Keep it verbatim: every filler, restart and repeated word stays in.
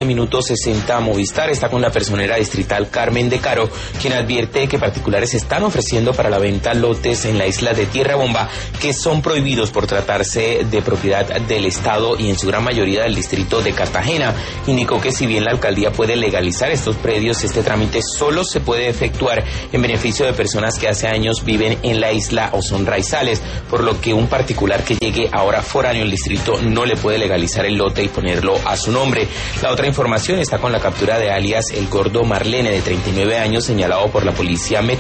Minuto sesenta Movistar está con la personera distrital Carmen de Caro, quien advierte que particulares están ofreciendo para la venta lotes en la isla de Tierra Bomba que son prohibidos por tratarse de propiedad del Estado y en su gran mayoría del distrito de Cartagena. Indicó que si bien la alcaldía puede legalizar estos predios, este trámite solo se puede efectuar en beneficio de personas que hace años viven en la isla o son raizales, por lo que un particular que llegue ahora foráneo al distrito no le puede legalizar el lote y ponerlo a su nombre. La otra información está con la captura de alias El Gordo Marlene, de treinta y nueve años, señalado por la policía